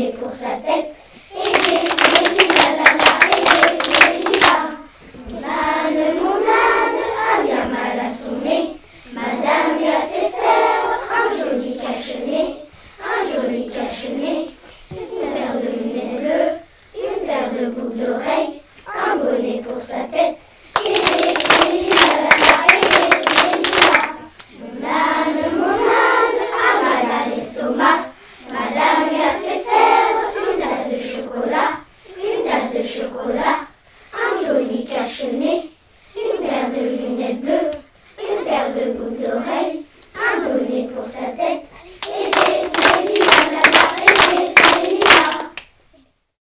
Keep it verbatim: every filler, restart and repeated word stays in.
bonnet pour sa tête. Et des c'est la la la, et des là. Mon âne, mon âne a bien mal à son nez. Madame lui a fait faire un joli cache-nez, un joli cache-nez. Une paire de lunettes bleues, une paire de boucles d'oreilles, un bonnet pour sa tête. Et des c'est la la la, et des c'est là. Mon âne, mon âne a mal à l'estomac. Madame lui a fait faire une tasse de chocolat, une tasse de chocolat, un joli cache-nez, une paire de lunettes bleues, une paire de boucles d'oreilles.